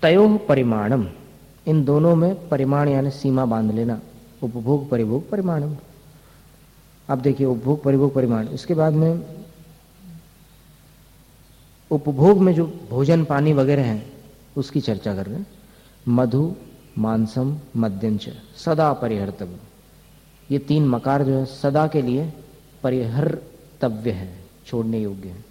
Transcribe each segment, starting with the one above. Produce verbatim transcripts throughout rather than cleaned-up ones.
तयोः परिमाणम, इन दोनों में परिमाण यानी सीमा बांध लेना। उपभोग परिभोग परिमाणम। अब देखिए उपभोग परिभोग परिमाण, इसके बाद में उपभोग में जो भोजन पानी वगैरह हैं उसकी चर्चा कर रहे हैं। मधु मांसम मद्यंच सदा परिहर्तव्य, ये तीन मकार जो है सदा के लिए परिहर्तव्य है, छोड़ने योग्य है।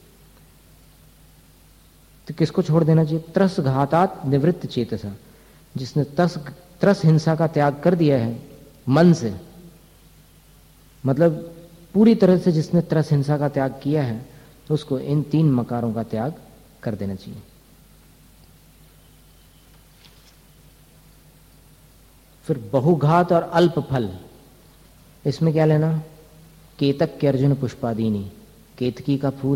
तो किसको छोड़ देना चाहिए? त्रस घातात निवृत्त चेतसा, जिसने त्रस त्रस हिंसा का त्याग कर दिया है मन से, मतलब पूरी तरह से जिसने त्रस हिंसा का त्याग किया है उसको इन तीन मकारों का त्याग कर देना चाहिए। फिर बहुघात और अल्प फल, इसमें क्या लेना? केतक के अर्जुन पुष्पादीनी, केतकी का फूल,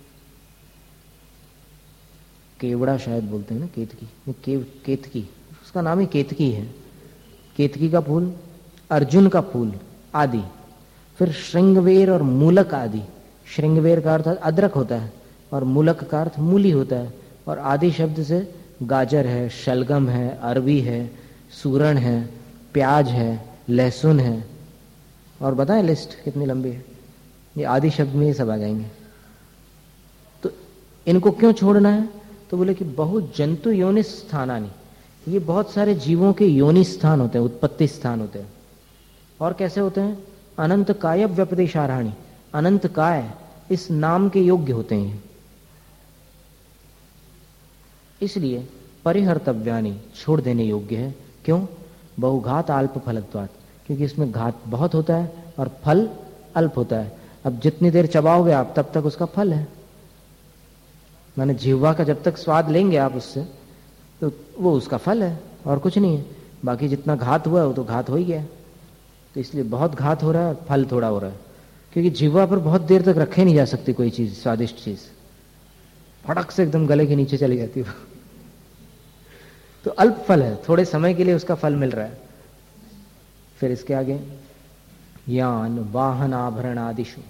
केवड़ा शायद बोलते हैं ना, केतकी के, केतकी उसका नाम ही केतकी है। केतकी का फूल, अर्जुन का फूल आदि। फिर श्रृंगवेर और मूलक आदि। श्रृंगवेर का अर्थ अदरक होता है और मूलक का अर्थ मूली होता है। और आदि शब्द से गाजर है, शलगम है, अरवी है, सूरण है, प्याज है, लहसुन है, और बताएं लिस्ट कितनी लंबी है। ये आदि शब्द में ये सब आ जाएंगे। तो इनको क्यों छोड़ना है? तो बोले कि बहुत जंतु योनि स्थानानि, ये बहुत सारे जीवों के योनि स्थान होते हैं, उत्पत्ति स्थान होते हैं। और कैसे होते हैं? अनंत काय व्यपदेशारहाणी, अनंत काय इस नाम के योग्य होते हैं। इसलिए परिहर्तव्यानि, छोड़ देने योग्य है। क्यों? बहुघात अल्प फलत्वात्, क्योंकि इसमें घात बहुत होता है और फल अल्प होता है। अब जितनी देर चबाओगे आप तब तक उसका फल है, माने जिह्वा का जब तक स्वाद लेंगे आप उससे तो वो उसका फल है और कुछ नहीं है। बाकी जितना घात हुआ है वो तो घात हो ही गया। तो इसलिए बहुत घात हो रहा है और फल थोड़ा हो रहा है, क्योंकि जिह्वा पर बहुत देर तक रखे नहीं जा सकती कोई चीज, स्वादिष्ट चीज, फटक से एकदम गले के नीचे चली जाती है। तो अल्प फल है, थोड़े समय के लिए उसका फल मिल रहा है। फिर इसके आगे यान वाहन आभरण आदिशु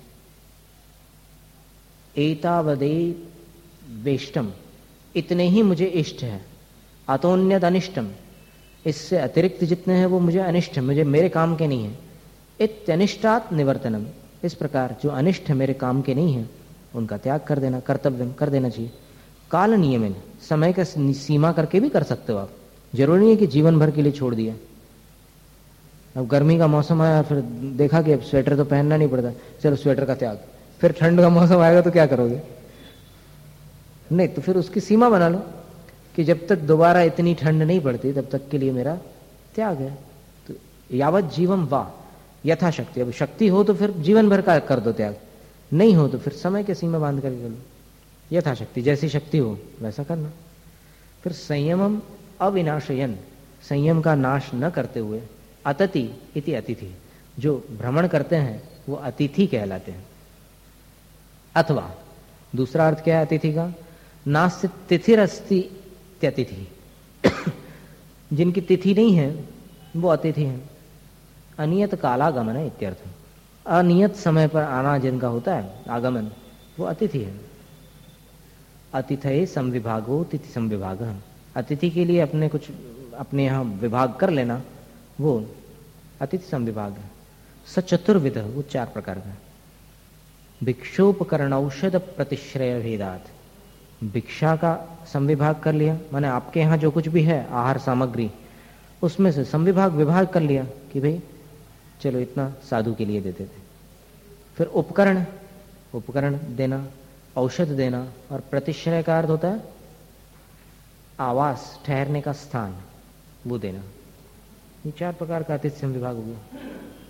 एतावदे वेष्टम, इतने ही मुझे इष्ट है। अतोन्यद अनिष्टम, इससे अतिरिक्त जितने हैं वो मुझे अनिष्ट है, मुझे मेरे काम के नहीं है। इत्यनिष्टात् निवर्तनम, इस प्रकार जो अनिष्ट है मेरे काम के नहीं है उनका त्याग कर देना, कर्तव्य कर देना चाहिए। काल नियमन, समय का सीमा करके भी कर सकते हो आप, जरूरी नहीं है कि जीवन भर के लिए छोड़ दिया। अब गर्मी का मौसम आया फिर देखा कि अब स्वेटर तो पहनना नहीं पड़ता, चलो स्वेटर का त्याग। फिर ठंड का मौसम आएगा तो क्या करोगे? नहीं, तो फिर उसकी सीमा बना लो कि जब तक दोबारा इतनी ठंड नहीं पड़ती तब तक के लिए मेरा त्याग है। तो यावत जीवम वा यथाशक्ति, अब शक्ति हो तो फिर जीवन भर का कर दो त्याग, नहीं हो तो फिर समय के सीमा बांध करके कर लो। यथाशक्ति, जैसी शक्ति हो वैसा करना। फिर संयमम अविनाशयन, संयम का नाश न करते हुए। अतिथि इति अतिथि, जो भ्रमण करते हैं वो अतिथि कहलाते हैं। अथवा दूसरा अर्थ क्या है अतिथि का? नास्ति तिथिरस्ति त्यतिथि, जिनकी तिथि नहीं है वो अतिथि हैं। अनियत कालागमन है इत्यर्थ, अनियत समय पर आना जिनका होता है आगमन, वो अतिथि है। अतिथये संविभागो तिथि संविभाग, अतिथि के लिए अपने कुछ अपने यहाँ विभाग कर लेना, वो अतिथि संविभाग है। सचतुर्विध, वो चार प्रकार का। भिक्षोपकरण औषध प्रतिश्रय भेदात, भिक्षा का संविभाग कर लिया, माने आपके यहाँ जो कुछ भी है आहार सामग्री उसमें से संविभाग विभाग कर लिया कि भाई चलो इतना साधु के लिए देते थे। फिर उपकरण, उपकरण देना, औषध देना, और प्रतिश्रय का अर्थ होता है आवास, ठहरने का स्थान, वो देना। ये चार प्रकार का अतिथि संविभाग हो गया।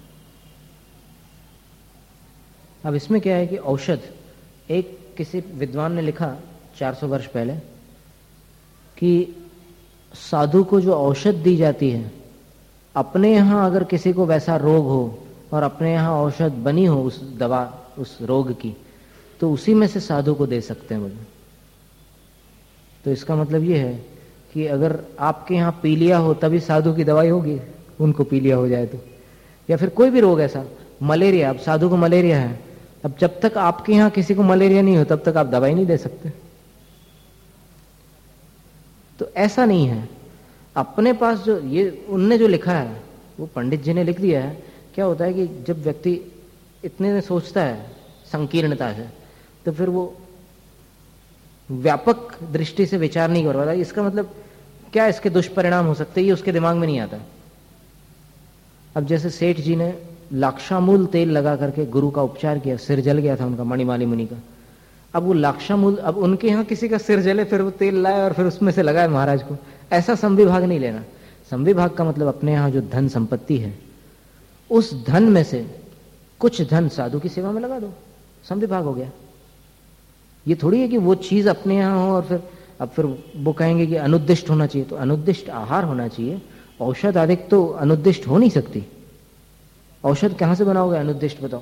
अब इसमें क्या है कि औषध, एक किसी विद्वान ने लिखा चार सौ वर्ष पहले कि साधु को जो औषध दी जाती है, अपने यहाँ अगर किसी को वैसा रोग हो और अपने यहाँ औषध बनी हो उस दवा उस रोग की, तो उसी में से साधु को दे सकते हैं बोले। तो इसका मतलब ये है कि अगर आपके यहाँ पीलिया हो तभी साधु की दवाई होगी, उनको पीलिया हो जाए तो। या फिर कोई भी रोग ऐसा, मलेरिया, अब साधु को मलेरिया है, अब जब तक आपके यहाँ किसी को मलेरिया नहीं हो तब तक आप दवाई नहीं दे सकते। तो ऐसा नहीं है। अपने पास जो ये उनने जो लिखा है वो पंडित जी ने लिख दिया है। क्या होता है कि जब व्यक्ति इतने में सोचता है संकीर्णता से, तो फिर वो व्यापक दृष्टि से विचार नहीं कर पाता। इसका मतलब क्या इसके दुष्परिणाम हो सकते हैं, ये उसके दिमाग में नहीं आता। अब जैसे सेठ जी ने लाक्षामूल तेल लगा करके गुरु का उपचार किया, सिर जल गया था उनका, मणिमाली मुनि का। अब वो लाक्षामूल, अब उनके यहाँ किसी का सिर जले, फिर वो तेल लाए और फिर उसमें से लगाए महाराज को, ऐसा संविभाग नहीं लेना। संविभाग का मतलब अपने यहाँ जो धन संपत्ति है उस धन में से कुछ धन साधु की सेवा में लगा दो, संविभाग हो गया। ये थोड़ी है कि वो चीज अपने यहाँ हो और फिर अब फिर वो कहेंगे कि अनुद्दिष्ट होना चाहिए, तो अनुद्दिष्ट आहार होना चाहिए। औषध आदि तो अनुद्दिष्ट हो नहीं सकती। औषध कहां से बनाओगे अनुद्दिष्ट, बताओ?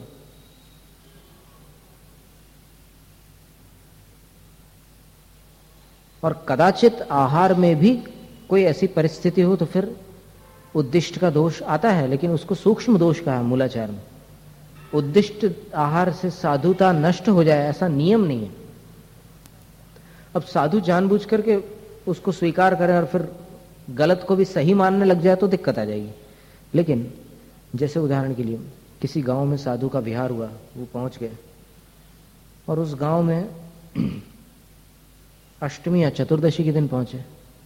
और कदाचित आहार में भी कोई ऐसी परिस्थिति हो तो फिर उद्दिष्ट का दोष आता है, लेकिन उसको सूक्ष्म दोष कहा है मूलाचार में। उद्दिष्ट आहार से साधुता नष्ट हो जाए ऐसा नियम नहीं है। अब साधु जानबूझ करके उसको स्वीकार करें और फिर गलत को भी सही मानने लग जाए तो दिक्कत आ जाएगी। लेकिन जैसे उदाहरण के लिए किसी गांव में साधु का विहार हुआ, वो पहुंच गए और उस गांव में अष्टमी या चतुर्दशी के दिन पहुंचे,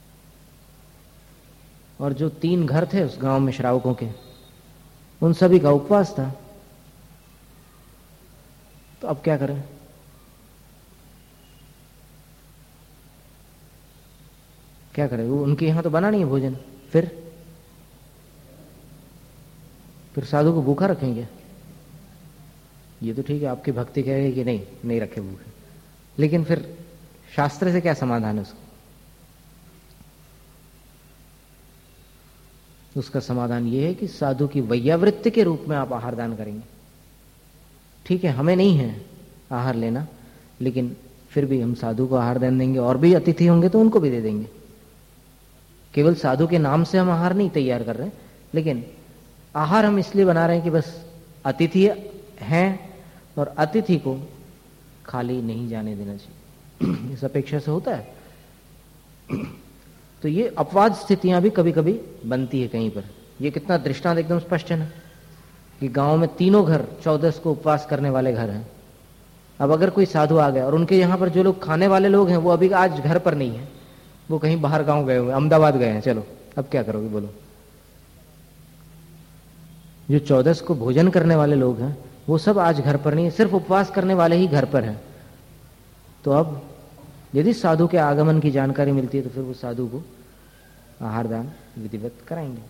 और जो तीन घर थे उस गांव में श्रावकों के, उन सभी का उपवास था। तो अब क्या करें? क्या करें? वो उनके यहां तो बना नहीं है भोजन, फिर फिर साधु को भूखा रखेंगे? ये तो ठीक है, आपकी भक्ति कह रही है कि नहीं नहीं रखे भूखे, लेकिन फिर शास्त्र से क्या समाधान है उसका? उसका समाधान यह है कि साधु की वैयावृत्ति के रूप में आप आहार दान करेंगे। ठीक है, हमें नहीं है आहार लेना, लेकिन फिर भी हम साधु को आहार दान देंगे, और भी अतिथि होंगे तो उनको भी दे देंगे। केवल साधु के नाम से हम आहार नहीं तैयार कर रहे, लेकिन आहार हम इसलिए बना रहे हैं कि बस अतिथि हैं और अतिथि को खाली नहीं जाने देना चाहिए, इस अपेक्षा से होता है। तो ये अपवाद स्थितियां भी कभी कभी बनती है कहीं पर। ये कितना दृष्टांत एकदम स्पष्ट है ना, कि गांव में तीनों घर चौदस को उपवास करने वाले घर हैं। अब अगर कोई साधु आ गया और उनके यहाँ पर जो लोग खाने वाले लोग हैं वो अभी आज घर पर नहीं है, वो कहीं बाहर गांव गए हुए, अहमदाबाद गए हैं, चलो अब क्या करोगे बोलो? जो चौदस को भोजन करने वाले लोग हैं वो सब आज घर पर नहीं है, सिर्फ उपवास करने वाले ही घर पर हैं। तो अब यदि साधु के आगमन की जानकारी मिलती है तो फिर वो साधु को आहार दान विधिवत कराएंगे।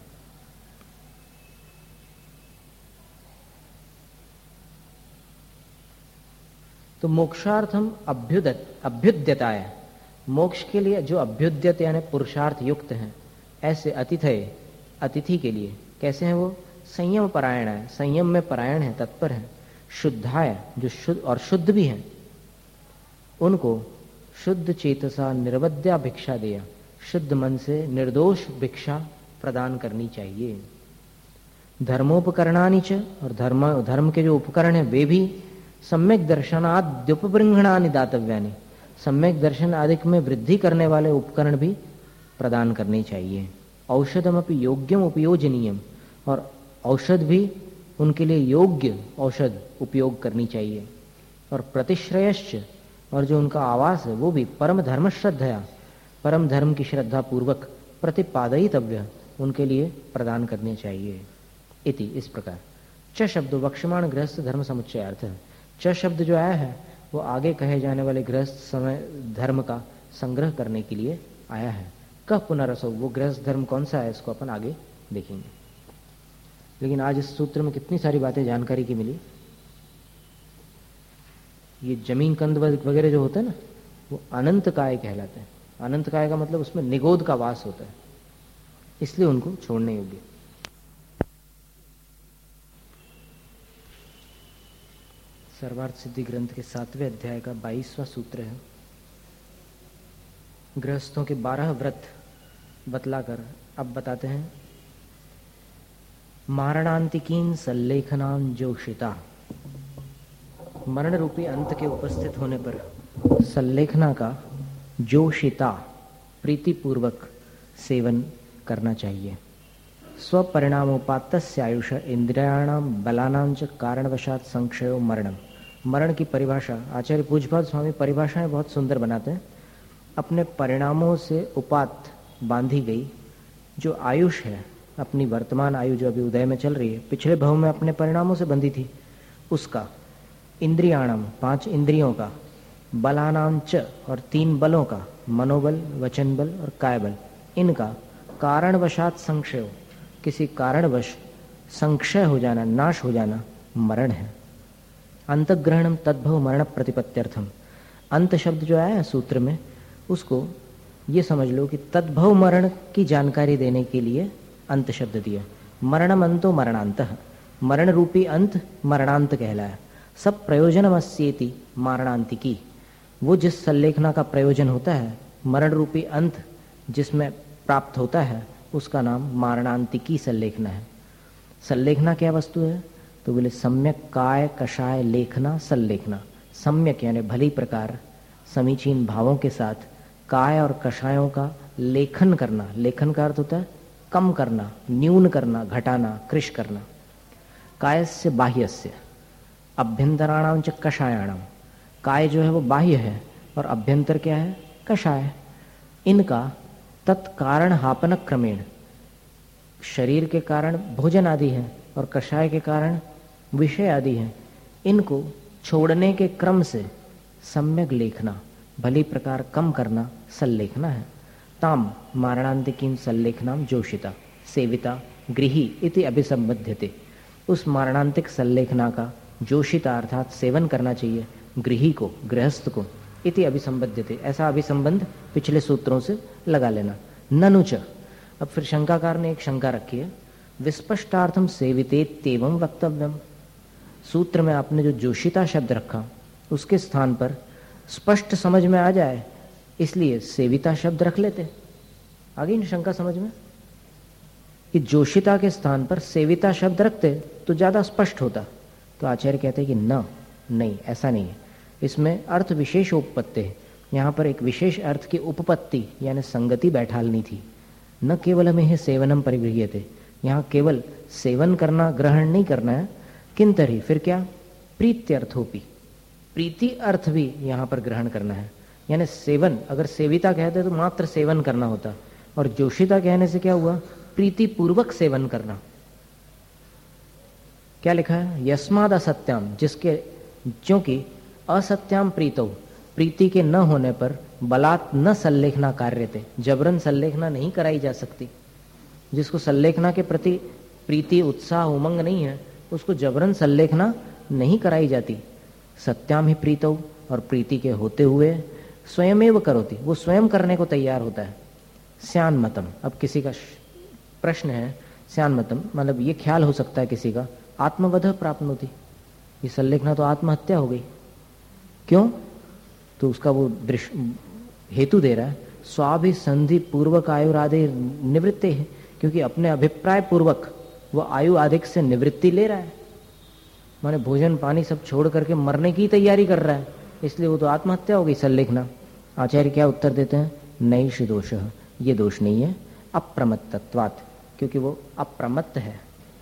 तो मोक्षार्थम अभ्युदत अभ्युद्यताय, मोक्ष के लिए जो अभ्युद्यत यानी पुरुषार्थ युक्त हैं, ऐसे अतिथय अतिथि के लिए कैसे हैं वो? संयम परायण है, संयम में परायण है, तत्पर है। शुद्धाय, जो शुद्ध और शुद्ध भी हैं, उनको शुद्ध चेतसा निर्वद्या भिक्षा दिया, शुद्ध मन से निर्दोष भिक्षा प्रदान करनी चाहिए। धर्मोपकरणानि च, और धर्म धर्म के जो उपकरण हैं वे भी सम्यक दर्शनाद्युपबृंहणानि दातव्यानि, सम्यक दर्शन आदि में वृद्धि करने वाले उपकरण भी प्रदान करने चाहिए। औषधमपि योग्यम उपयोजनीयम, और औषध भी उनके लिए योग्य औषध उपयोग करनी चाहिए। और प्रतिश्रयश्च, और जो उनका आवास है वो भी परम धर्म श्रद्धया, परम धर्म की श्रद्धा पूर्वक प्रतिपादयितव्य, उनके लिए प्रदान करने चाहिए। इति, इस प्रकार। च शब्द वक्षमाण गृहस्थ धर्म समुच्चयार्थ है। च शब्द जो आया है वो आगे कहे जाने वाले गृहस्थ समय धर्म का संग्रह करने के लिए आया है। कह पुनरसो, वो गृहस्थ धर्म कौन सा है इसको अपन आगे देखेंगे। लेकिन आज इस सूत्र में कितनी सारी बातें जानकारी की मिली। ये जमीन कंद वगैरह जो होते हैं ना, वो अनंत काय कहलाते हैं। अनंत काय का मतलब उसमें निगोद का वास होता है, इसलिए उनको छोड़ने योग्य। सर्वार्थ सिद्धि ग्रंथ के सातवें अध्याय का बाईसवां सूत्र है। गृहस्थों के बारह व्रत बतलाकर अब बताते हैं मारणांतिकीन सल्लेखनान जोशिता। मरण रूपी अंत के उपस्थित होने पर सल्लेखना का जोशिता प्रीतिपूर्वक सेवन करना चाहिए। स्वपरिणामोपात्तस्य आयुष इंद्रियाणाम बलानां च कारणवशात संक्षयो मरणम। मरण की परिभाषा आचार्य पूज्यपाद स्वामी परिभाषाएं बहुत सुंदर बनाते हैं। अपने परिणामों से उपात बांधी गई जो आयुष है, अपनी वर्तमान आयु जो अभी उदय में चल रही है, पिछले भव में अपने परिणामों से बंधी थी, उसका, इंद्रियाणाम पांच इंद्रियों का, बलानां च और तीन बलों का, मनोबल, वचन बल और काय बल, इनका कारणवशात संक्षय, किसी कारणवश संक्षय हो जाना, नाश हो जाना मरण है। अंतग्रहणम तद्भव मरण प्रतिपत्त्यर्थम। अंत शब्द जो आया है सूत्र में, उसको ये समझ लो कि तद्भव मरण की जानकारी देने के लिए अंत शब्द दिया। मरणम अंतो मरणांतः, मरण रूपी अंत मरणांत कहलाया। सब प्रयोजनमस्येति मारणांतिकी, वो जिस संलेखना का प्रयोजन होता है, मरण रूपी अंत जिसमें प्राप्त होता है, उसका नाम मारणांतिकी संलेखना है। संलेखना क्या वस्तु है? तो बोले सम्यक काय कषाय लेखना संलेखना। सम्यक यानी भली प्रकार समीचीन भावों के साथ काय और कषायों का लेखन करना। लेखन का अर्थ होता है कम करना, न्यून करना, घटाना, कृश करना। कायस्य बाह्यस्य अभ्यंतराणाम च कषायाणाम। काय जो है वो बाह्य है और अभ्यंतर क्या है? कषाय। इनका तत्कारण हापन क्रमेण, शरीर के कारण भोजन आदि है और कषाय के कारण विषय आदि है, इनको छोड़ने के क्रम से सम्यक लेखना, भली प्रकार कम करना संलेखना है। ताम मारणांतिकीं संलेखनाम जोशिता सेविता गृही इति अभिसंबध्यते। उस मारणांतिक संलेखना का जोशिता अर्थात सेवन करना चाहिए गृही को, गृहस्थ को। इति अभिसंबध्यते, ऐसा अभिसंबंध पिछले सूत्रों से लगा लेना। ननुच, अब फिर शंकाकार ने एक शंका रखी है, विस्पष्टार्थम सेवितेत्येवं वक्तव्यम। सूत्र में आपने जो जोशिता शब्द रखा उसके स्थान पर स्पष्ट समझ में आ जाए इसलिए सेविता शब्द रख लेते। आगे इन शंका समझ में कि जोशिता के स्थान पर सेविता शब्द रखते तो ज्यादा स्पष्ट होता। तो आचार्य कहते हैं कि न, नहीं, ऐसा नहीं है। इसमें अर्थ विशेष उपपत्ति है। यहाँ पर एक विशेष अर्थ की उपपत्ति यानी संगति बैठालनी थी। न केवल में है सेवनम परिगृह्यते, यहाँ केवल सेवन करना, ग्रहण नहीं करना है। किंतरी, फिर क्या? प्रीत्यर्थोपि, प्रीति अर्थ भी यहाँ पर ग्रहण करना है। यानी सेवन, अगर सेविता कहते तो मात्र सेवन करना होता, और जोशिता कहने से क्या हुआ? प्रीति पूर्वक सेवन करना। क्या लिखा है? यस्माद असत्याम, जिसके, क्योंकि असत्याम प्रीतो, प्रीति के न होने पर बलात् न संलेखना कार्यते, जबरन संलेखना नहीं कराई जा सकती। जिसको संलेखना के प्रति प्रीति, उत्साह, उमंग नहीं है, उसको जबरन संलेखना नहीं कराई जाती। सत्याम ही प्रीतो, और प्रीति के होते हुए स्वयमेव करोति, वो स्वयं करने को तैयार होता है। स्यान मतम, अब किसी का प्रश्न है, स्यान मतम मतलब ये ख्याल हो सकता है किसी का, आत्मवध प्राप्नोति, ये संलेखना तो आत्महत्या हो गई। क्यों? तो उसका वो दृश्य हेतु दे रहा है, स्वाभिसंधि पूर्वक आयुरादि निवृत्ति है, क्योंकि अपने अभिप्राय पूर्वक वो आयु आधिक से निवृत्ति ले रहा है। माने भोजन पानी सब छोड़ करके मरने की तैयारी कर रहा है, इसलिए वो तो आत्महत्या हो गई संलेखना। आचार्य क्या उत्तर देते हैं? नैष दोष, ये दोष नहीं है, अप्रमत्तत्वात्, क्योंकि वो अप्रमत्त है।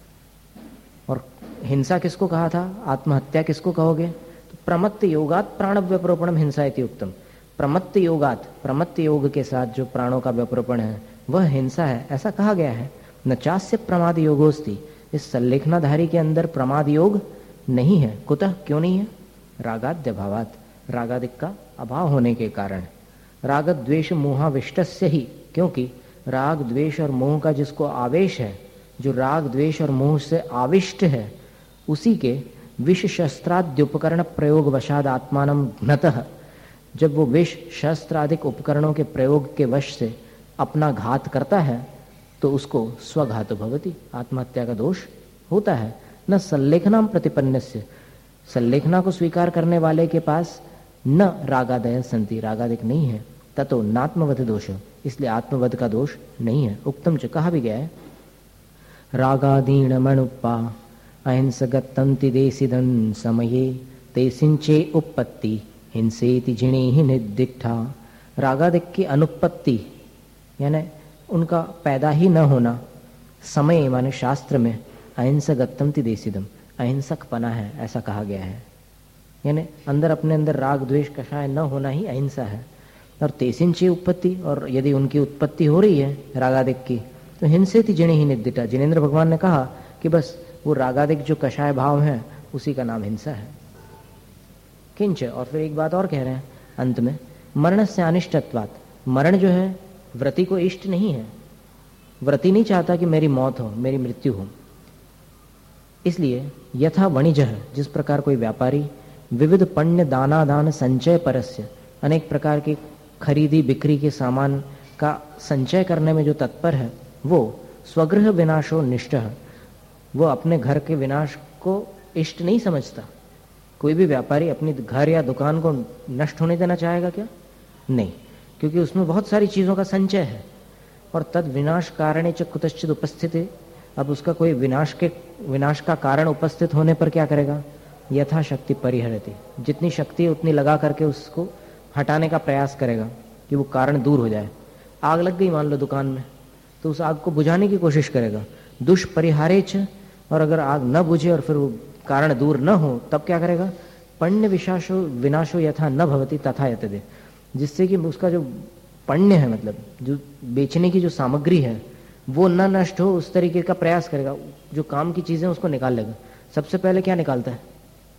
और हिंसा किसको कहा था? आत्महत्या किसको कहोगे? तो प्रमत्त योगात प्राण व्यपरोपणम हिंसा इति उक्तम। प्रमत्त योगात, प्रमत्त योग के साथ जो प्राणों का व्यपरोपण है वह हिंसा है, ऐसा कहा गया है। न चास्य प्रमाद योगोस्ति, इस संलेखनाधारी के अंदर प्रमाद योग नहीं है। कुतः, क्यों नहीं है? रागाद्य भावात, रागादिक का अभाव होने के कारण। राग द्वेष मोहाविष्टस्य ही, क्योंकि राग द्वेष और मोह का जिसको आवेश है, जो राग द्वेष और मोह से आविष्ट है, उसी के विष शस्त्राद्युपकरण प्रयोग वशाद आत्मानम घ्नतः, जब वो विष शस्त्रादिक उपकरणों के प्रयोग के वश से अपना घात करता है तो उसको स्वघात भवति, आत्महत्या का दोष होता है। न संलेखनाम प्रतिपन्नस्य, संलेखना को स्वीकार करने वाले के पास न रागादय संति, रागादिक नहीं है। ततो नात्मवध दोष, इसलिए आत्मवध का दोष नहीं है। उक्तम च, कहा भी गया है, रागादीन मणुप्पा अहिंसगतंति देसिदन समये ते सिंचे उपपत्ति हिंसेति जिणे ही निर्दिष्ठा। रागादिक की अनुपत्ति यानी उनका पैदा ही न होना, समय माने शास्त्र में अहिंसगत्तम ति देसिदम, अहिंसक पना है ऐसा कहा गया है। यानी अंदर अपने अंदर राग द्वेष कषाय न होना ही अहिंसा है। और तेसिंची उत्पत्ति, और यदि उनकी उत्पत्ति हो रही है रागादिक की, तो हिंसेति जिणे ही निद्दिटा, जिनेन्द्र भगवान ने कहा कि बस वो रागादिक जो कषाय भाव है उसी का नाम हिंसा है। किंच, और फिर एक बात और कह रहे हैं अंत में, मरण से अनिष्टत्वात्, मरण जो है व्रति को इष्ट नहीं है। व्रति नहीं चाहता कि मेरी मौत हो, मेरी मृत्यु हो। इसलिए यथा वणिजः, जिस प्रकार कोई व्यापारी विविध पण्य दानादान संचय परस्य, अनेक प्रकार की खरीदी बिक्री के सामान का संचय करने में जो तत्पर है, वो स्वगृह विनाशो निष्ठः, वो अपने घर के विनाश को इष्ट नहीं समझता। कोई भी व्यापारी अपनी घर या दुकान को नष्ट होने देना चाहेगा क्या? नहीं, क्योंकि उसमें बहुत सारी चीजों का संचय है। और तद विनाश कारणे च कुतश्चित उपस्थिति, अब उसका कोई विनाश के विनाश का कारण उपस्थित होने पर क्या करेगा? यथाशक्ति परिहरति, जितनी शक्ति है उतनी लगा करके उसको हटाने का प्रयास करेगा कि वो कारण दूर हो जाए। आग लग गई मान लो दुकान में, तो उस आग को बुझाने की कोशिश करेगा। दुष्परिहारे च, और अगर आग न बुझे और फिर वो कारण दूर न हो तब क्या करेगा? पण्य विशाशो विनाशो यथा न भवति तथा यतदे, जिससे कि उसका जो पण्य है, मतलब जो बेचने की जो सामग्री है वो न नष्ट हो, उस तरीके का प्रयास करेगा। जो काम की चीजें उसको निकाल लेगा। सबसे पहले क्या निकालता है?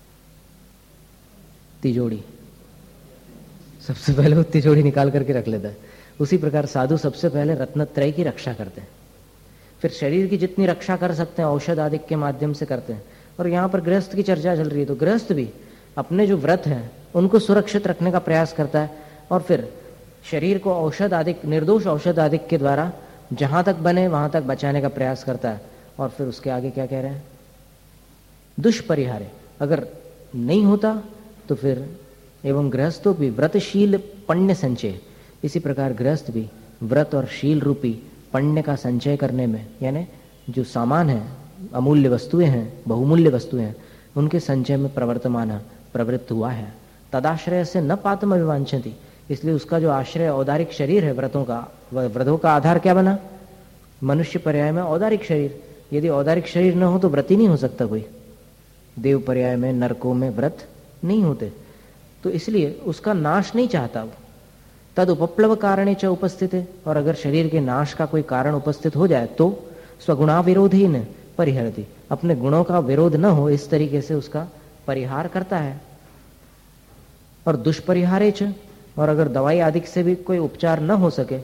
तिजोड़ी। सबसे पहले वो तिजोड़ी निकाल करके रख लेता है। उसी प्रकार साधु सबसे पहले रत्नत्रय की रक्षा करते हैं, फिर शरीर की जितनी रक्षा कर सकते हैं औषध आदि के माध्यम से करते हैं। और यहाँ पर गृहस्थ की चर्चा चल रही है, तो गृहस्थ भी अपने जो व्रत हैं उनको सुरक्षित रखने का प्रयास करता है, और फिर शरीर को औषध आदि, निर्दोष औषध आदि के द्वारा जहां तक बने वहां तक बचाने का प्रयास करता है। और फिर उसके आगे क्या कह रहे हैं? दुष्परिहारे, अगर नहीं होता तो फिर एवं गृहस्थों भी व्रतशील पण्य संचय, इसी प्रकार गृहस्थ भी व्रत और शील रूपी पण्य का संचय करने में, यानी जो सामान है, अमूल्य वस्तुएं हैं, बहुमूल्य वस्तुएं हैं, उनके संचय में प्रवर्तमान प्रवृत्त हुआ है। तदाश्रय से न पातम अभिवांछति, इसलिए उसका जो आश्रय औदारिक शरीर है व्रतों का, व्रतों का आधार क्या बना? मनुष्य पर्याय में औदारिक शरीर। यदि औदारिक शरीर न हो तो व्रत ही नहीं हो सकता कोई। देव पर्याय में, नरकों में व्रत नहीं होते, तो इसलिए उसका नाश नहीं चाहता वो। तद उपप्लव कारणे च उपस्थित है, और अगर शरीर के नाश का कोई कारण उपस्थित हो जाए तो स्वगुणा विरोधीन परिहरति, अपने गुणों का विरोध न हो इस तरीके से उसका परिहार करता है। और दुष्परिहारे च, और अगर दवाई आदि से भी कोई उपचार न हो सके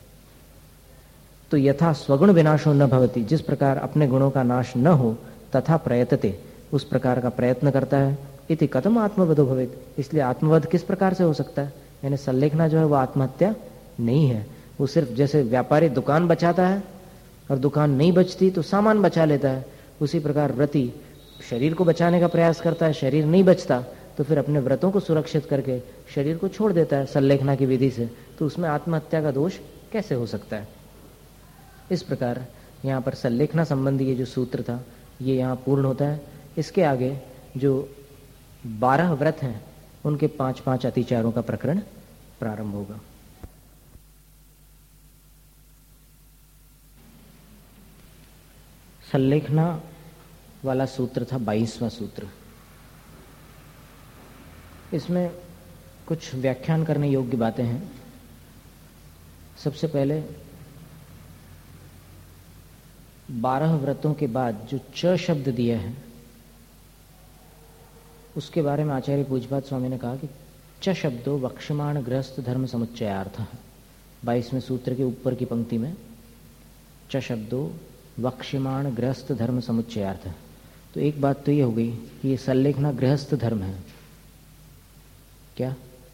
तो यथा स्वगुण विनाशो न भवति, जिस प्रकार अपने गुणों का नाश न हो तथा प्रयतते, उस प्रकार का प्रयत्न करता है। इति कथम आत्मवधो भवेत्, इसलिए आत्मवध किस प्रकार से हो सकता है? यानी संलेखना जो है वो आत्महत्या नहीं है। वो सिर्फ जैसे व्यापारी दुकान बचाता है और दुकान नहीं बचती तो सामान बचा लेता है, उसी प्रकार व्रती शरीर को बचाने का प्रयास करता है, शरीर नहीं बचता तो फिर अपने व्रतों को सुरक्षित करके शरीर को छोड़ देता है संलेखना की विधि से। तो उसमें आत्महत्या का दोष कैसे हो सकता है? इस प्रकार यहाँ पर संलेखना संबंधी ये जो सूत्र था ये यहाँ पूर्ण होता है। इसके आगे जो बारह व्रत हैं उनके पांच पांच अतिचारों का प्रकरण प्रारंभ होगा। संलेखना वाला सूत्र था बाईसवां सूत्र। इसमें कुछ व्याख्यान करने योग्य बातें हैं। सबसे पहले बारह व्रतों के बाद जो च शब्द दिया है उसके बारे में आचार्य पूज्यपाद स्वामी ने कहा कि च शब्दो वक्ष्यमाण गृहस्थ धर्म समुच्चयार्थ। बाईसवें सूत्र के ऊपर की पंक्ति में च शब्दो वक्ष्यमाण गृहस्थ धर्म समुच्चयार्थ। तो एक बात तो ये हो गई कि ये संलेखना गृहस्थ धर्म है क्या,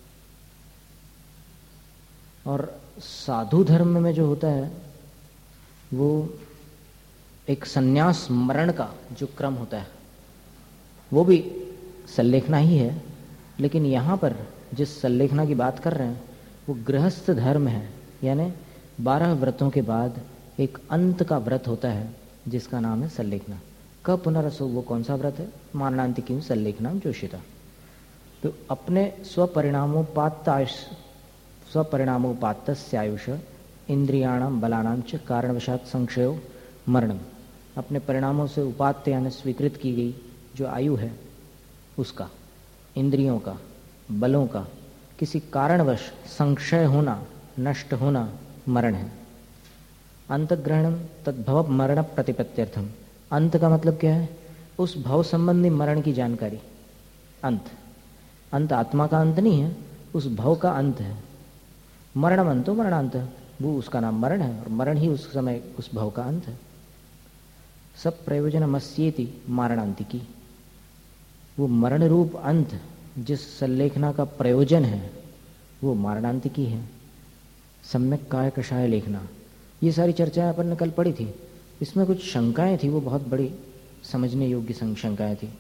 और साधु धर्म में जो होता है वो एक संन्यास मरण का जो क्रम होता है वो भी संलेखना ही है, लेकिन यहाँ पर जिस संलेखना की बात कर रहे हैं वो गृहस्थ धर्म है। यानी बारह व्रतों के बाद एक अंत का व्रत होता है जिसका नाम है संलेखना। क पुनरसो, वो कौन सा व्रत है? मारणांतिकीं संलेखनां जोषिता। तो अपने स्वपरिणामोपात स्वपरिणामोपात्तस्य आयुष इंद्रियाणाम बलानाम च कारणवशात संक्षयो मरणम, अपने परिणामों से उपात्य यानी स्वीकृत की गई जो आयु है उसका, इंद्रियों का, बलों का किसी कारणवश संक्षय होना, नष्ट होना मरण है। अंतग्रहणम तद्भव मरण प्रतिपत्त्यर्थम, अंत का मतलब क्या है? उस भव संबंधी मरण की जानकारी। अंत, अंत आत्मा का अंत नहीं है, उस भव का अंत है। मरणम अंतो मरणांत, वो उसका नाम मरण है और मरण ही उस समय उस भव का अंत है। सब प्रयोजनमस्येति मारणांतिकी, वो मरण रूप अंत जिस संलेखना का प्रयोजन है वो मारणांतिकी है। सम्यक काय कषाय लेखना, ये सारी चर्चाएं अपन ने कल पढ़ी थी। इसमें कुछ शंकाएं थी, वो बहुत बड़ी समझने योग्य शंकाएं थी।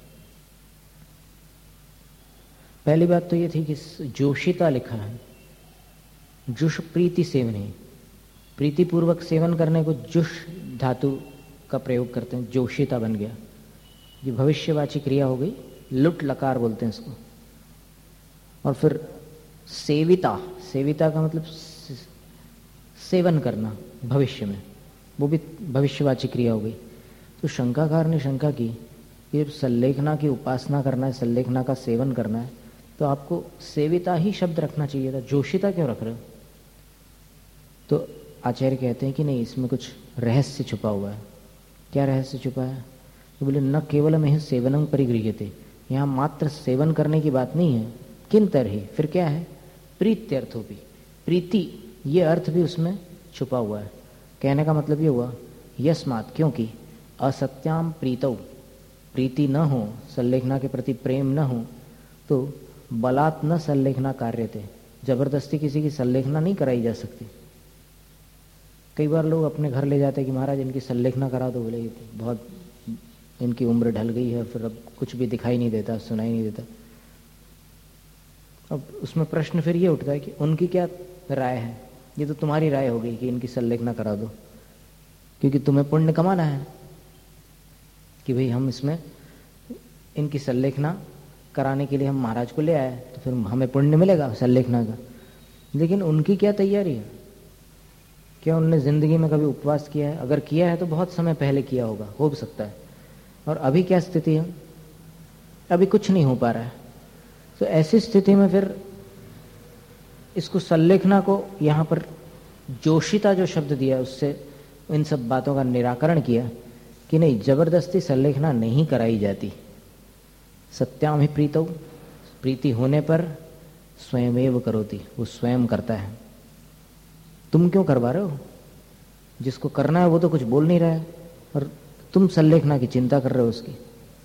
पहली बात तो ये थी कि जोशिता लिखा है, जुष प्रीति सेवने, प्रीतिपूर्वक सेवन करने को जुष धातु का प्रयोग करते हैं, जोशिता बन गया। ये भविष्यवाची क्रिया हो गई, लुट लकार बोलते हैं इसको। और फिर सेविता, सेविता का मतलब सेवन करना भविष्य में, वो भी भविष्यवाची क्रिया हो गई। तो शंकाकार ने शंका की कि संलेखना की उपासना करना है, संलेखना का सेवन करना है, तो आपको सेविता ही शब्द रखना चाहिए था, जोशिता क्यों रख रहे हो? तो आचार्य कहते हैं कि नहीं, इसमें कुछ रहस्य छुपा हुआ है। क्या रहस्य छुपा है? तो बोले न केवलम यह सेवनम परिगृह्यते, यहाँ मात्र सेवन करने की बात नहीं है, किन तरह, फिर क्या है? प्रीत्यर्थो भी, प्रीति ये अर्थ भी उसमें छुपा हुआ है। कहने का मतलब ये हुआ यस्मात्, क्योंकि असत्याम प्रीतौ, प्रीति न हो, संलेखना के प्रति प्रेम न हो, तो बलात् न संलेखना कार्यते, जबरदस्ती किसी की संलेखना नहीं कराई जा सकती। कई बार लोग अपने घर ले जाते हैं कि महाराज इनकी संलेखना करा दो, बोले बहुत इनकी उम्र ढल गई है, फिर अब कुछ भी दिखाई नहीं देता, सुनाई नहीं देता। अब उसमें प्रश्न फिर ये उठता है कि उनकी क्या राय है? ये तो तुम्हारी राय हो गई कि इनकी संलेखना करा दो, क्योंकि तुम्हें पुण्य कमाना है कि भाई हम इसमें इनकी संलेखना कराने के लिए हम महाराज को ले आए, तो फिर हमें पुण्य मिलेगा संलेखना का। लेकिन उनकी क्या तैयारी है? क्या उन्होंने जिंदगी में कभी उपवास किया है? अगर किया है तो बहुत समय पहले किया होगा, हो भी सकता है। और अभी क्या स्थिति है? अभी कुछ नहीं हो पा रहा है। तो ऐसी स्थिति में फिर इसको संलेखना को यहाँ पर जोशिता जो शब्द दिया उससे इन सब बातों का निराकरण किया कि नहीं, जबरदस्ती संलेखना नहीं कराई जाती। सत्याम ही प्रीतौ, प्रीति होने पर स्वयमेव करोति, वो स्वयं करता है। तुम क्यों करवा रहे हो? जिसको करना है वो तो कुछ बोल नहीं रहा है और तुम संलेखना की चिंता कर रहे हो उसकी।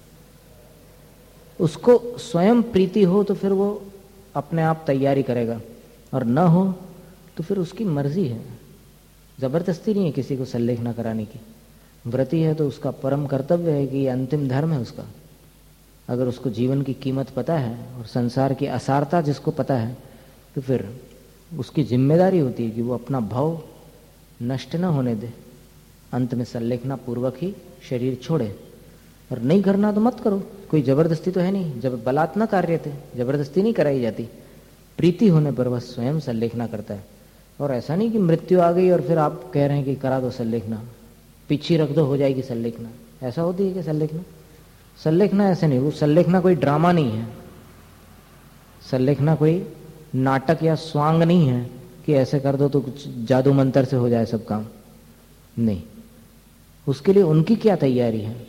उसको स्वयं प्रीति हो तो फिर वो अपने आप तैयारी करेगा, और न हो तो फिर उसकी मर्जी है। जबरदस्ती नहीं है किसी को संलेखना कराने की। व्रती है तो उसका परम कर्तव्य है कि ये अंतिम धर्म है उसका। अगर उसको जीवन की कीमत पता है और संसार की असारता जिसको पता है, तो फिर उसकी जिम्मेदारी होती है कि वो अपना भाव नष्ट न होने दे, अंत में संलेखना पूर्वक ही शरीर छोड़े। और नहीं करना तो मत करो, कोई जबरदस्ती तो है नहीं। जब बलात् न कार्य थे, जबरदस्ती नहीं कराई जाती। प्रीति होने पर वह स्वयं संलेखना करता है। और ऐसा नहीं कि मृत्यु आ गई और फिर आप कह रहे हैं कि करा दो संलेखना, पीछे रख दो हो जाएगी संलेखना। ऐसा होती है कि संलेखना संलेखना ऐसे नहीं, वो संलेखना कोई ड्रामा नहीं है, संलेखना कोई नाटक या स्वांग नहीं है कि ऐसे कर दो तो कुछ जादू मंत्र से हो जाए सब काम। नहीं, उसके लिए उनकी क्या तैयारी है।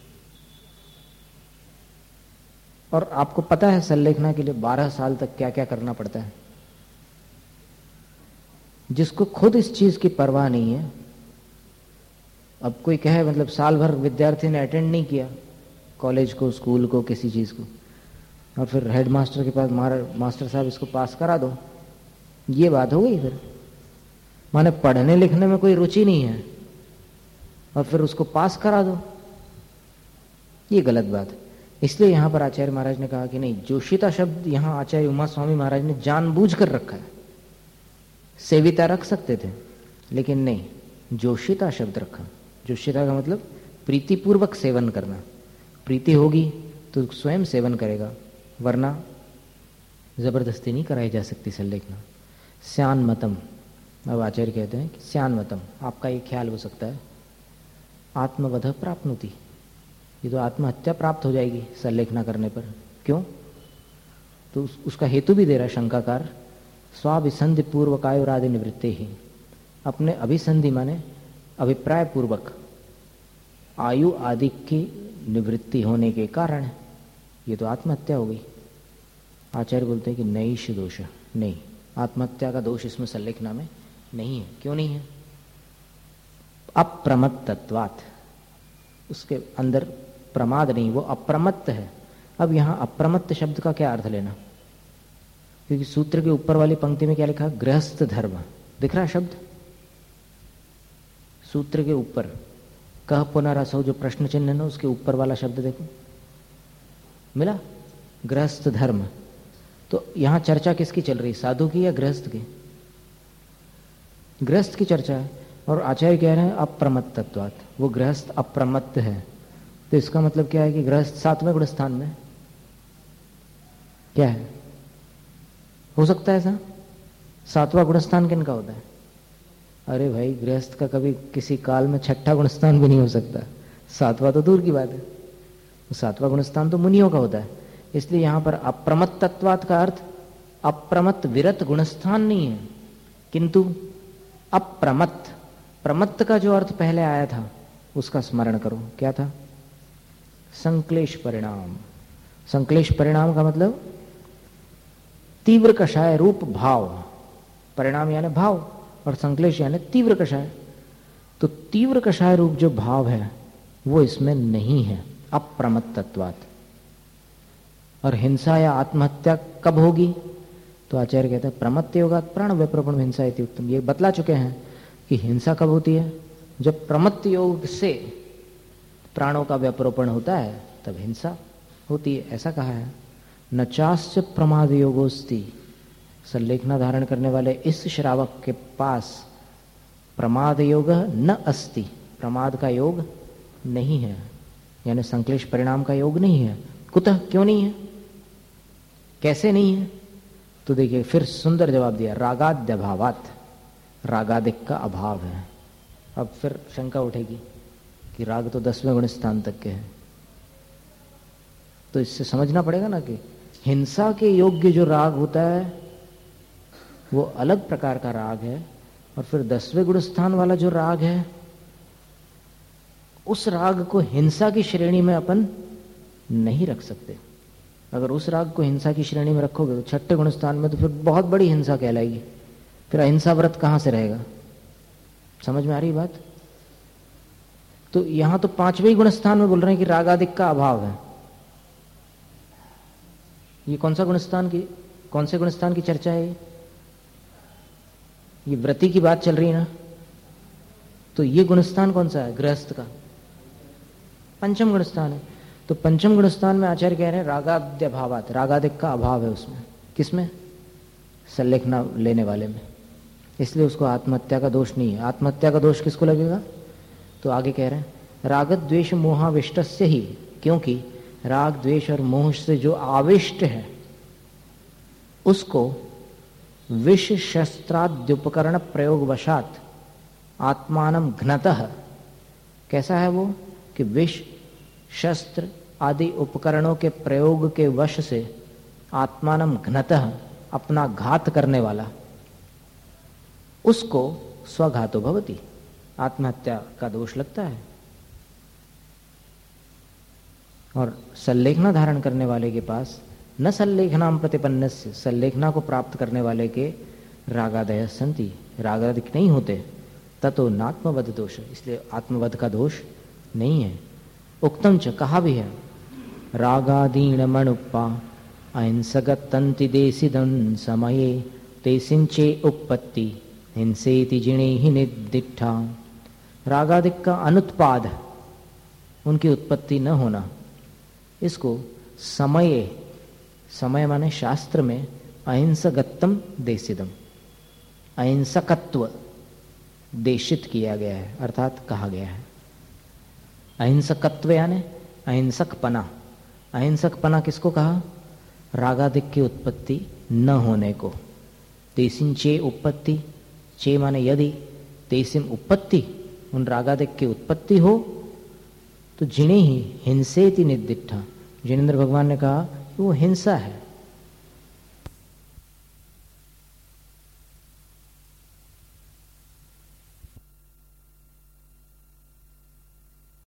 और आपको पता है संलेखना के लिए बारह साल तक क्या क्या करना पड़ता है। जिसको खुद इस चीज की परवाह नहीं है, अब कोई कहे मतलब साल भर विद्यार्थी ने अटेंड नहीं किया कॉलेज को, स्कूल को, किसी चीज को, और फिर हेड मास्टर के पास मास्टर साहब इसको पास करा दो, ये बात हो गई। फिर माने पढ़ने लिखने में कोई रुचि नहीं है और फिर उसको पास करा दो, ये गलत बात है। इसलिए यहां पर आचार्य महाराज ने कहा कि नहीं, जोशिता शब्द यहां आचार्य उमा स्वामी महाराज ने जानबूझ कर रखा है। सेविता रख सकते थे लेकिन नहीं, जोशिता शब्द रखा। जोशिता का मतलब प्रीतिपूर्वक सेवन करना। प्रीति होगी तो स्वयं सेवन करेगा, वरना जबरदस्ती नहीं कराई जा सकती संलेखना। स्यान मतम, अब आचार्य कहते हैं कि स्यान्वतम, आपका ये ख्याल हो सकता है, आत्मवध प्राप्नुति, ये तो आत्महत्या प्राप्त हो जाएगी सल्लेखना करने पर। क्यों? तो उस, उसका हेतु भी दे रहा है शंकाकार, स्वाभिसंधि पूर्वक आयुरादि निवृत्ते ही, अपने अभिसंधि माने अभिप्राय पूर्वक आयु आदि की निवृत्ति होने के कारण ये तो आत्महत्या हो गई। आचार्य बोलते हैं कि नैष दोष, नहीं, आत्महत्या का दोष इसमें सल्लेखना में नहीं है। क्यों नहीं है? अप्रमत्तत्वात्, उसके अंदर प्रमाद नहीं, वो अप्रमत्त है। अब यहां अप्रमत्त शब्द का क्या अर्थ लेना? क्योंकि सूत्र के ऊपर वाली पंक्ति में क्या लिखा? गृहस्थ धर्म, दिख रहा शब्द सूत्र के ऊपर, कह पुनरसौ जो प्रश्न चिन्ह है ना, उसके ऊपर वाला शब्द देखो, मिला? गृहस्थ धर्म। तो यहां चर्चा किसकी चल रही, साधु की या गृहस्थ की? गृहस्थ की चर्चा है। और आचार्य कह रहे हैं अप्रमत्तत्वात्, वो गृहस्थ अप्रमत्त है। तो इसका मतलब क्या है कि गृहस्थ सातवें गुण स्थान में क्या है? हो सकता है ऐसा? सातवां गुण स्थान किन का होता है? अरे भाई, गृहस्थ का कभी किसी काल में छठा गुण स्थान भी नहीं हो सकता, सातवां तो दूर की बात है। तो सातवां गुण स्थान तो मुनियों का होता है। इसलिए यहां पर अप्रमत्तत्वात् का अर्थ अप्रमत्त विरत गुणस्थान नहीं है, किंतु अप्रमत्त, प्रमत्त का जो अर्थ पहले आया था उसका स्मरण करो। क्या था? संक्लेश परिणाम। संक्लेश परिणाम का मतलब तीव्र कषाय रूप भाव, परिणाम यानी भाव, और संक्लेश यानी तीव्र कषाय। तो तीव्र कषाय रूप जो भाव है वो इसमें नहीं है, अप्रमत्तत्वात्। और हिंसा या आत्महत्या कब होगी? तो आचार्य कहते हैं प्रमत्त योगात् प्राण व्यप्रपण हिंसा इति उत्तम। ये बतला चुके हैं कि हिंसा कब होती है? जब प्रमत्त योग से प्राणों का व्यपरोपण होता है तब हिंसा होती है, ऐसा कहा है। न चाश्च प्रमाद योगोस्ति, सल्लेखना धारण करने वाले इस श्रावक के पास प्रमाद योग न अस्ति, प्रमाद का योग नहीं है, यानी संक्लेश परिणाम का योग नहीं है। कुतः, क्यों नहीं है, कैसे नहीं है? तो देखिए फिर सुंदर जवाब दिया, रागाद्य भावात, रागादिक का अभाव है। अब फिर शंका उठेगी कि राग तो दसवें गुण स्थान तक के हैं, तो इससे समझना पड़ेगा ना कि हिंसा के योग्य जो राग होता है वो अलग प्रकार का राग है, और फिर दसवें गुण स्थान वाला जो राग है उस राग को हिंसा की श्रेणी में अपन नहीं रख सकते। अगर उस राग को हिंसा की श्रेणी में रखोगे तो छठे गुण स्थान में तो फिर बहुत बड़ी हिंसा कहलाएगी, फिर अहिंसा व्रत कहां से रहेगा? समझ में आ रही बात? तो यहां तो पांचवें गुण स्थान में बोल रहे हैं कि रागादिक का अभाव है। ये कौन सा गुण स्थान की, कौन से गुण स्थान की चर्चा है? ये व्रति की बात चल रही है ना, तो ये गुणस्थान कौन सा है? गृहस्थ का पंचम गुण स्थान है। तो पंचम गुण स्थान में आचार्य कह रहे हैं रागाद्य भावात, रागादिक का अभाव है उसमें। किसमें? सल्लेखना लेने वाले में। इसलिए उसको आत्महत्या का दोष नहीं है। आत्महत्या का दोष किसको लगेगा? तो आगे कह रहे हैं राग द्वेष मोहाविष्टस्य ही, क्योंकि राग द्वेष और मोह से जो आविष्ट है उसको विष शस्त्राद्युपकरण प्रयोग वशात आत्मानम घ्नतः, कैसा है वो कि विष शस्त्र आदि उपकरणों के प्रयोग के वश से आत्मानम घ्नतः, अपना घात करने वाला, उसको स्वघातो भवति, आत्महत्या का दोष लगता है। और सल्लेखना धारण करने वाले के पास न सल्लेखनाम प्रतिपन्नस्य, सल्लेखना को प्राप्त करने वाले के रागादय संति, रागादिक नहीं होते, ततो नात्मवध दोष, इसलिए आत्मवध का दोष नहीं है। उक्तम च, कहा भी है, रागादीन मणुप्पा अहिंसगतंति देसिदं समये तेसिंचे उपपत्ति हिंसेति जिणे ही निदिष्ठा। रागादिक का अनुत्पाद, उनकी उत्पत्ति न होना, इसको समय, समय माने शास्त्र में अहिंसगतम देसिदम, अहिंसकत्व देशित किया गया है, अर्थात कहा गया है। अहिंसकत्व यानी अहिंसकपना। अहिंसकपना किसको कहा? रागादिक की उत्पत्ति न होने को। तेसिंचे उपपत्ति, चे माने यदि, तेसिम उत्पत्ति, उन रागादिक की उत्पत्ति हो, तो जिणे ही हिंसेति निर्दिष्टा, जिनेन्द्र भगवान ने कहा कि वो हिंसा है,